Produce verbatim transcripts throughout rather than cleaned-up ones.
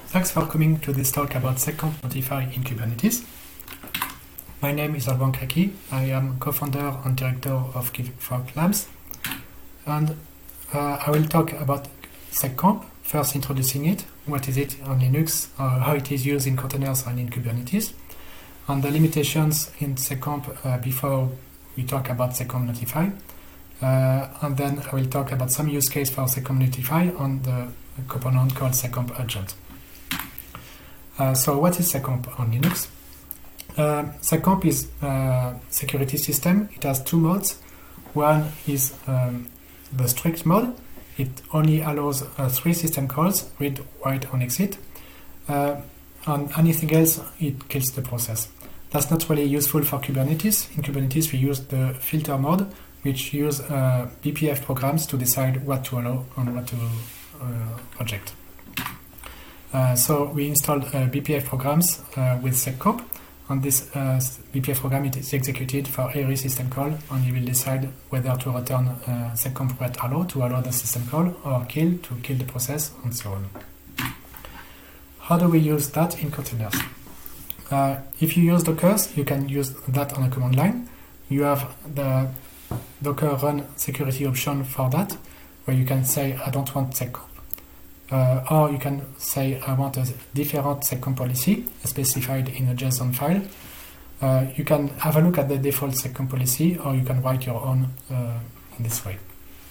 Thanks for coming to this talk about seccomp notify in Kubernetes. My name is Alban Kraki. I am co-founder and director of KiwiFrog Labs. And uh, I will talk about seccomp, first introducing it, what is it on Linux, uh, how it is used in containers and in Kubernetes, and the limitations in seccomp uh, before we talk about seccomp notify. Uh, and then I will talk about some use case for seccomp notify on the component called seccomp agent. Uh, so what is seccomp on Linux? Uh, seccomp is a security system. It has two modes. One is um, the strict mode. It only allows uh, three system calls, read, write, and exit. Uh, and anything else, it kills the process. That's not really useful for Kubernetes. In Kubernetes, we use the filter mode, which use uh, B P F programs to decide what to allow and what to uh, reject. Uh, so we installed uh, B P F programs uh, with seccomp, and this uh, B P F program it is executed for every system call, and you will decide whether to return uh, seccomp ret allow to allow the system call, or kill to kill the process, and so on. How do we use that in containers? Uh, if you use Docker, you can use that on a command line. You have the Docker run security option for that, where you can say I don't want seccomp. Uh, or you can say I want a different seccomp policy specified in a JSON file. Uh, you can have a look at the default seccomp policy, or you can write your own uh, in this way.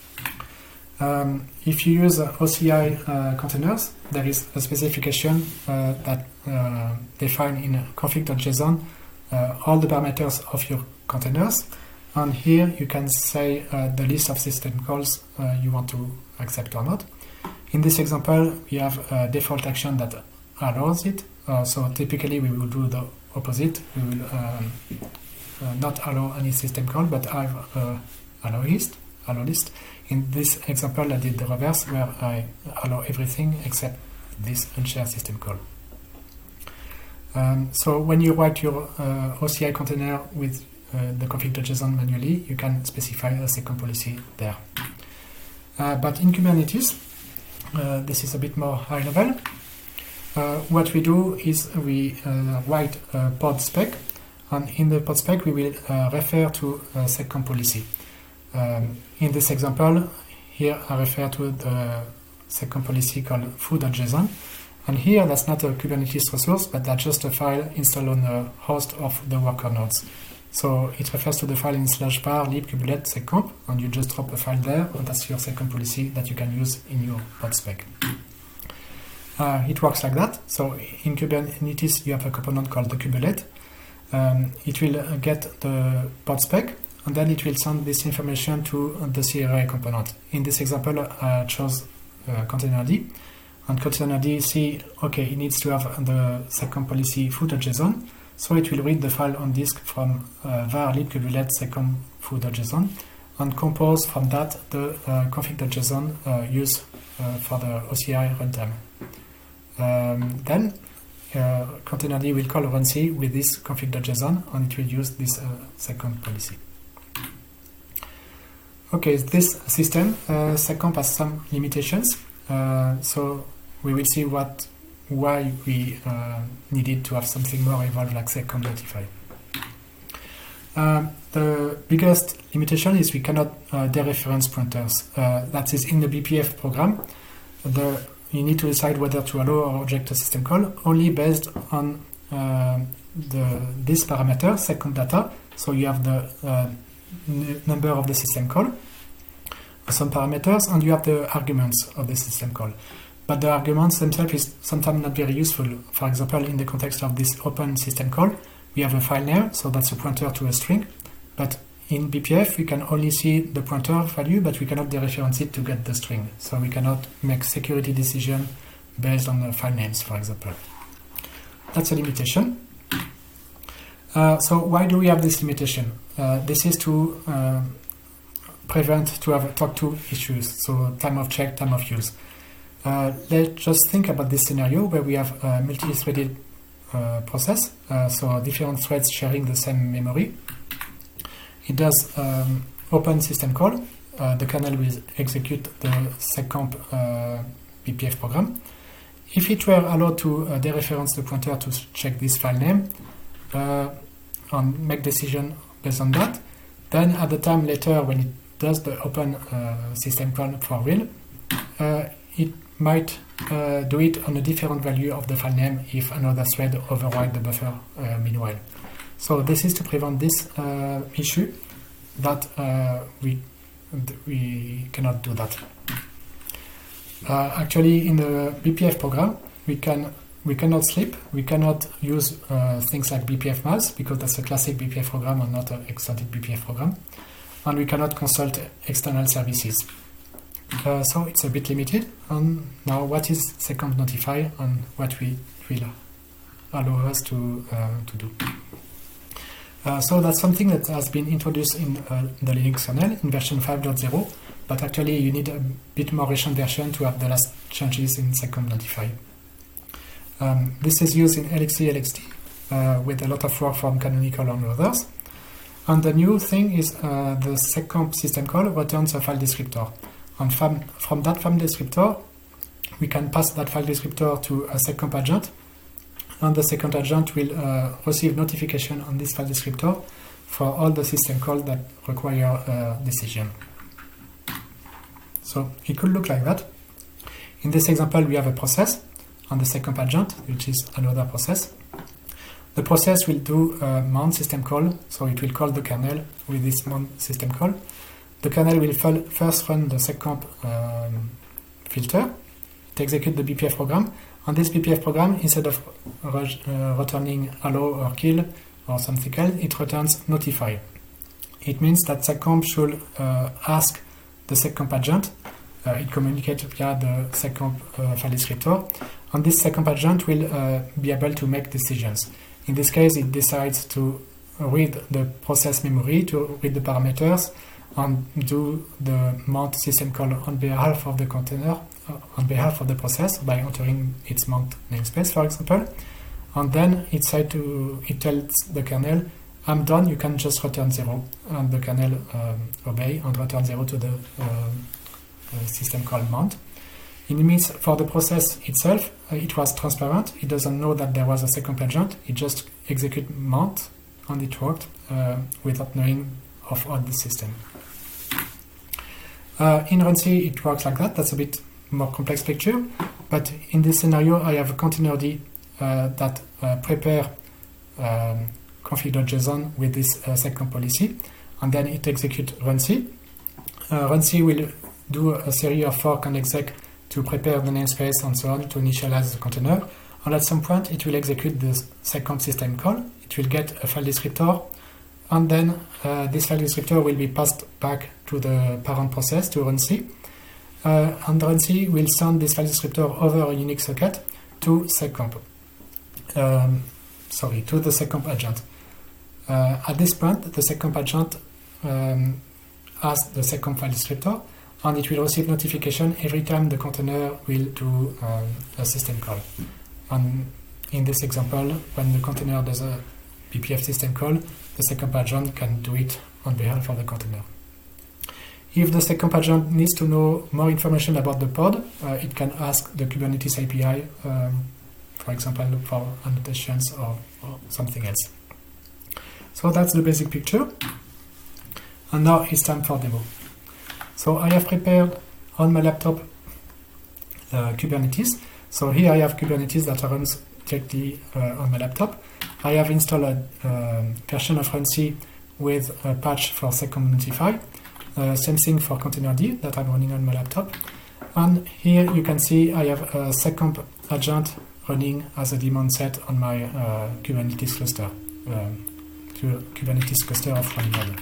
Um, if you use uh, O C I uh, containers, there is a specification uh, that uh, define in config.json uh, all the parameters of your containers. And here you can say uh, the list of system calls uh, you want to accept or not. In this example, we have a default action that allows it. Uh, so typically we will do the opposite. We will um, uh, not allow any system call, but have uh, allow list. Allow list. In this example, I did the reverse, where I allow everything except this unshared system call. Um, so when you write your uh, O C I container with uh, the config.json manually, you can specify a seccomp policy there. Uh, but in Kubernetes, Uh, this is a bit more high level. Uh, what we do is we uh, write a pod spec, and in the pod spec we will uh, refer to a seccomp policy. Um, in this example, here I refer to the seccomp policy called foo.json, and here that's not a Kubernetes resource, but that's just a file installed on the host of the worker nodes. So it refers to the file in slash bar libkubelet seccomp, and you just drop a file there, and that's your seccomp policy that you can use in your pod spec. Uh, it works like that. So in Kubernetes, you have a component called the kubelet. Um, it will uh, get the pod spec, and then it will send this information to the C R I component. In this example, I chose uh, containerd, and containerd see, okay, it needs to have the seccomp policy foo.json. So it will read the file on disk from uh, var libkubelet seccomp foo.json and compose from that the uh, config.json uh, used uh, for the O C I runtime. Um, then uh, containerd will call runc with this config.json, and it will use this uh, seccomp policy. Okay, this system, uh, seccomp has some limitations. Uh, so we will see what why we uh, needed to have something more evolved like seccomp notify. Um, the biggest limitation is we cannot uh, dereference pointers. Uh, that is in the B P F program. The, you need to decide whether to allow or reject a system call only based on uh, the, this parameter, seccomp data. So you have the uh, n number of the system call, some parameters, and you have the arguments of the system call. But the arguments themselves is sometimes not very useful. For example, in the context of this open system call, we have a file name, so that's a pointer to a string. But in B P F, we can only see the pointer value, but we cannot dereference it to get the string. So we cannot make security decision based on the file names, for example. That's a limitation. Uh, so why do we have this limitation? Uh, this is to uh, prevent to have talk to issues, so time of check, time of use. Uh, let's just think about this scenario where we have a multi-threaded uh, process, uh, so different threads sharing the same memory. It does um, open system call. Uh, the kernel will execute the seccomp uh, B P F program. if it were allowed to uh, dereference the pointer to check this file name uh, and make decision based on that, then at the time later when it does the open uh, system call for real, uh, it might uh, do it on a different value of the file name if another thread override the buffer uh, meanwhile. So this is to prevent this uh, issue that uh, we we cannot do that. Uh, actually, in the B P F program, we can we cannot sleep. We cannot use uh, things like B P F malls because that's a classic B P F program and not an extended B P F program, and we cannot consult external services. Uh, so it's a bit limited. And now, what is Seccomp Notify and what we will allow us to uh, to do? Uh, so that's something that has been introduced in uh, the Linux kernel in version five point zero, but actually you need a bit more recent version to have the last changes in Seccomp Notify. Um, this is used in L X D L X D uh, with a lot of work from Canonical and others. And the new thing is uh, the Seccomp system call returns a file descriptor. And from, from that file descriptor, we can pass that file descriptor to a Seccomp agent, and the second agent will uh, receive notification on this file descriptor for all the system calls that require a decision. So it could look like that. In this example, we have a process on the Seccomp agent, which is another process. The process will do a mount system call, so it will call the kernel with this mount system call. The kernel will first run the Seccomp um, filter to execute the B P F program. On this B P F program, instead of uh, returning hello or kill or something else, it returns notify. It means that Seccomp should uh, ask the Seccomp agent, uh, it communicates via the Seccomp uh, file descriptor, and this Seccomp agent will uh, be able to make decisions. In this case, it decides to read the process memory, to read the parameters, and do the mount system call on behalf of the container, uh, on behalf of the process by entering its mount namespace, for example. And then it, to, it tells the kernel, I'm done, you can just return zero. And the kernel um, obey and return zero to the uh, uh, system call mount. It means for the process itself, uh, it was transparent. It doesn't know that there was a Seccomp agent. It just execute mount and it worked uh, without knowing of all the system. Uh, in runc, it works like that. That's a bit more complex picture. But in this scenario, I have a container D uh, that uh, prepare um, config.json with this uh, Seccomp policy, and then it executes runc. Uh, runc will do a series of fork and exec to prepare the namespace and so on to initialize the container. And at some point, it will execute the Seccomp system call. It will get a file descriptor, and then uh, this file descriptor will be passed back to the parent process, to runc. Uh, and runc will send this file descriptor over a Unix socket to Seccomp. Um, sorry, to the Seccomp agent. Uh, at this point, the Seccomp agent um, asks the Seccomp file descriptor, and it will receive notification every time the container will do um, a system call. And in this example, when the container does a B P F system call, the Seccomp agent can do it on behalf of the container. If the Seccomp agent needs to know more information about the pod, uh, it can ask the Kubernetes A P I, um, for example, for annotations or, or something else. So that's the basic picture. And now it's time for demo. So I have prepared on my laptop uh, Kubernetes. So here I have Kubernetes that runs directly uh, on my laptop. I have installed a uh, version of runc with a patch for Seccomp Notify. Uh, same thing for Containerd that I'm running on my laptop. And here you can see I have a Seccomp agent running as a daemon set on my uh, Kubernetes cluster, um, Kubernetes cluster of one node.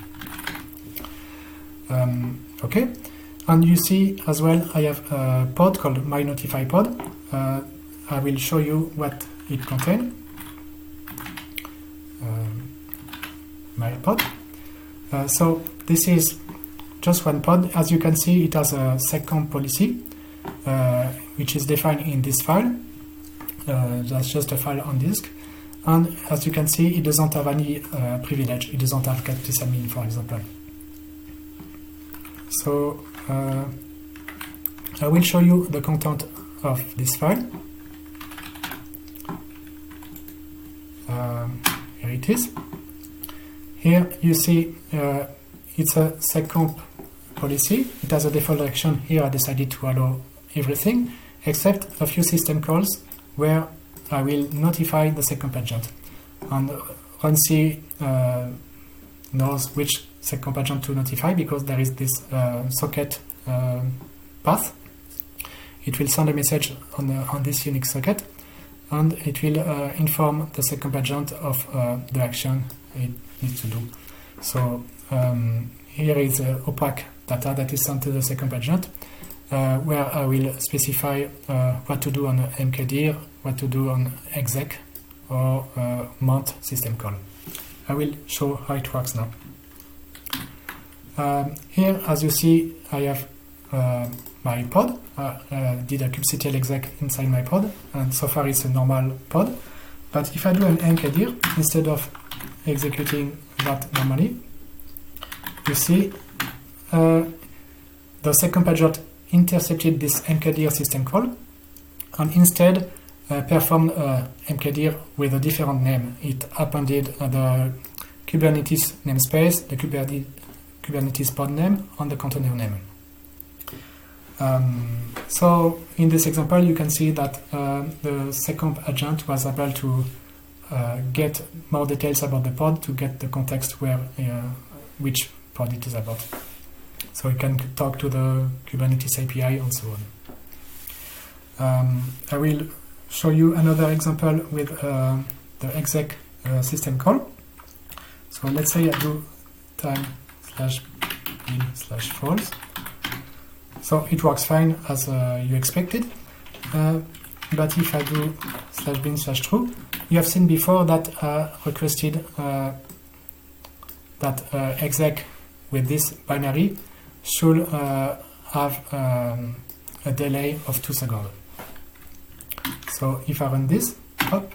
Um, okay, and you see as well I have a pod called myNotifyPod. Uh, I will show you what it contains. Um, my pod. Uh, so this is just one pod. As you can see, it has a Seccomp policy, uh, which is defined in this file. Uh, that's just a file on disk. And as you can see, it doesn't have any uh, privilege. It doesn't have cat sysadmin, for example. So uh, I will show you the content of this file. Um, here it is. Here you see uh, it's a seccomp policy. It has a default direction. Here I decided to allow everything except a few system calls where I will notify the seccomp agent. And runc uh, knows which seccomp agent to notify because there is this uh, socket uh, path. It will send a message on, uh, on this Unix socket, and it will uh, inform the seccomp agent of uh, the action it needs to do. So um, here is uh, opaque data that is sent to the seccomp agent, uh, where I will specify uh, what to do on mkdir, what to do on exec, or uh, mount system call. I will show how it works now. Um, here, as you see, I have uh, my pod. I uh, uh, did a kubectl exec inside my pod, and so far it's a normal pod. But if I do an mkdir, instead of executing that normally, you see uh, the seccomp agent intercepted this mkdir system call, and instead uh, performed uh, mkdir with a different name. It appended uh, the Kubernetes namespace, the Kubernetes, Kubernetes pod name, and the container name. Um, so in this example, you can see that uh, the seccomp agent was able to uh, get more details about the pod to get the context where uh, which pod it is about. So you can talk to the Kubernetes A P I and so on. Um, I will show you another example with uh, the exec uh, system call. So let's say I do time slash bin slash false. So it works fine as uh, you expected. Uh, but if I do slash bin slash true, you have seen before that uh, requested uh, that uh, exec with this binary should uh, have um, a delay of two seconds. So if I run this, up,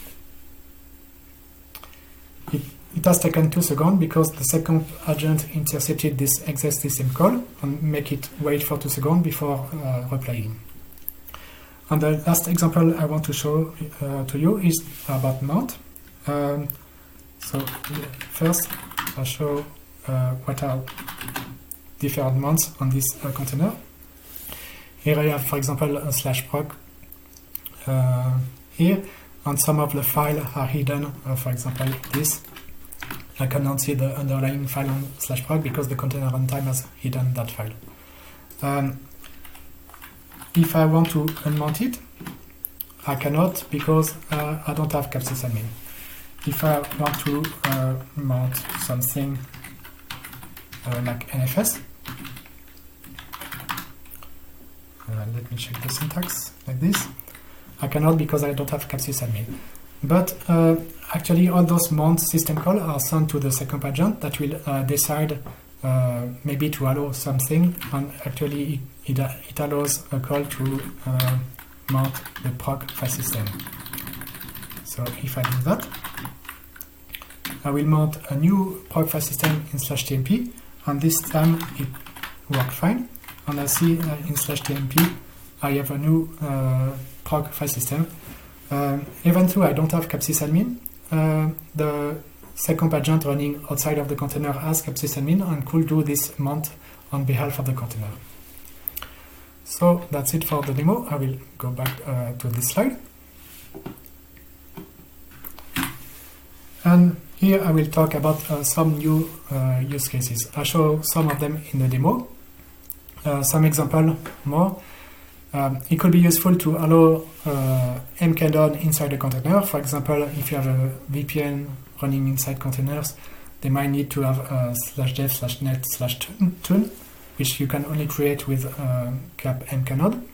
it, it has taken two seconds because the seccomp agent intercepted this exec system call and make it wait for two seconds before uh, replying. And the last example I want to show uh, to you is about mount. Um, so first I'll show uh, what are different mounts on this uh, container. Here I have, for example, a slash proc uh, here, and some of the files are hidden, uh, for example this. I cannot see the underlying file on slash proc because the container runtime has hidden that file. Um, if I want to unmount it, I cannot because uh, I don't have capsysadmin. If I want to uh, mount something uh, like N F S, uh, let me check the syntax like this. I cannot because I don't have capsysadmin. But uh, actually all those mount system calls are sent to the seccomp agent that will uh, decide uh, maybe to allow something, and actually it, it, it allows a call to uh, mount the proc file system. So if I do that, I will mount a new proc file system in slash tmp, and this time it worked fine. And I see uh, in slash tmp I have a new uh, proc file system. Uh, even though I don't have capsysadmin, uh, the seccomp agent running outside of the container has capsysadmin and could do this mount on behalf of the container. So that's it for the demo. I will go back uh, to this slide. And here I will talk about uh, some new uh, use cases. I show some of them in the demo. Uh, some example more. Um, it could be useful to allow uh, mkdown inside the container. For example, if you have a V P N running inside containers, they might need to have a slash dev slash net slash tune, which you can only create with uh, cap mknode.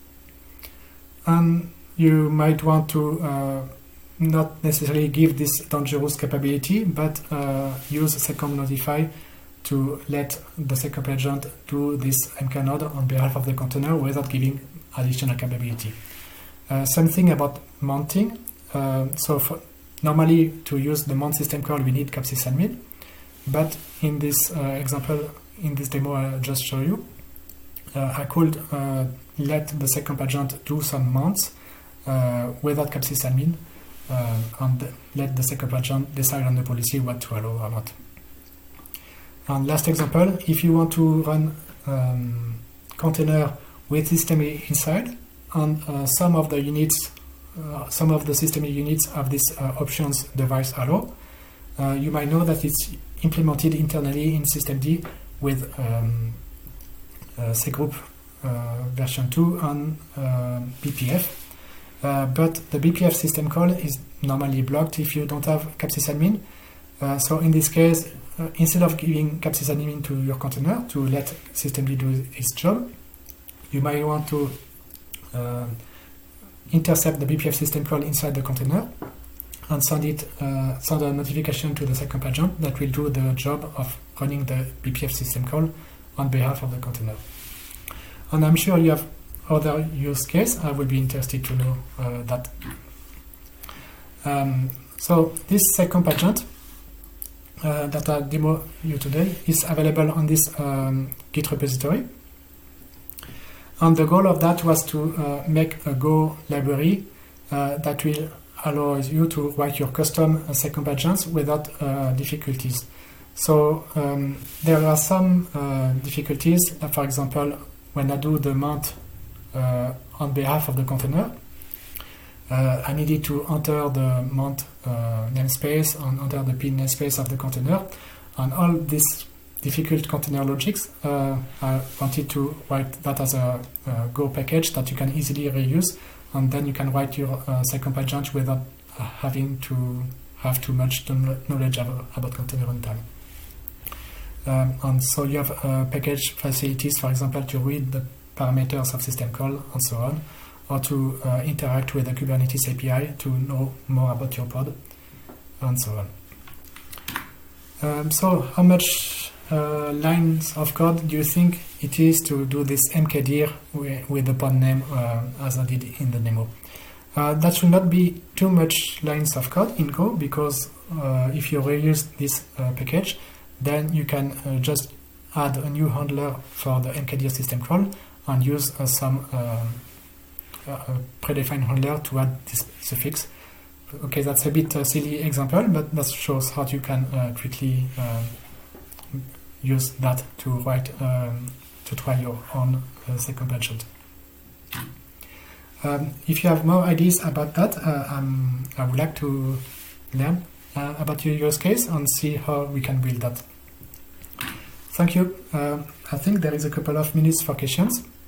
And you might want to uh, not necessarily give this dangerous capability, but uh, use seccomp notify to let the seccomp agent do this mknode on behalf of the container without giving additional capability. Uh, something about mounting. Uh, so for, normally to use the mount system call we need capsysadmin, but in this uh, example, in this demo I just show you, uh, I could uh, let the seccomp agent do some mounts uh, without capsysadmin uh, and let the second agent decide on the policy what to allow or not. And last example, if you want to run um, container with system inside, and uh, some of the units, uh, some of the system units have these uh, options device allow, uh, you might know that it's implemented internally in systemd with um, uh, cgroup uh, version two and uh, B P F. Uh, but the B P F system call is normally blocked if you don't have capsysadmin. Uh, so in this case, uh, instead of giving capsysadmin to your container to let systemd do its job, you might want to uh, intercept the B P F system call inside the container and send it, uh, send a notification to the second agent that will do the job of running the B P F system call on behalf of the container. And I'm sure you have other use case. I would be interested to know uh, that. Um, so this second agent uh, that I demo you today is available on this um, Git repository. And the goal of that was to uh, make a Go library uh, that will allow you to write your custom uh, second agents without uh, difficulties. So um, there are some uh, difficulties. Uh, for example, when I do the mount uh, on behalf of the container, uh, I needed to enter the mount uh, namespace and enter the pin namespace of the container, and all these difficult container logics, uh, I wanted to write that as a, a Go package that you can easily reuse, and then you can write your uh, second agent without uh, having to have too much knowledge about, about container runtime. Um, and so you have uh, package facilities, for example, to read the parameters of system call and so on, or to uh, interact with the Kubernetes A P I to know more about your pod, and so on. Um, so how much uh, lines of code do you think it is to do this mkdir with, with the pod name uh, as I did in the demo? Uh, that should not be too much lines of code in Go, because uh, if you reuse this uh, package, then you can uh, just add a new handler for the mkdir system call and use uh, some uh, uh, predefined handler to add this suffix. Okay, that's a bit uh, silly example, but that shows how you can uh, quickly uh, use that to write um, to try your own uh, second agent. Um, if you have more ideas about that, uh, um, I would like to learn uh, about your use case and see how we can build that. Thank you. Uh, I think there is a couple of minutes for questions.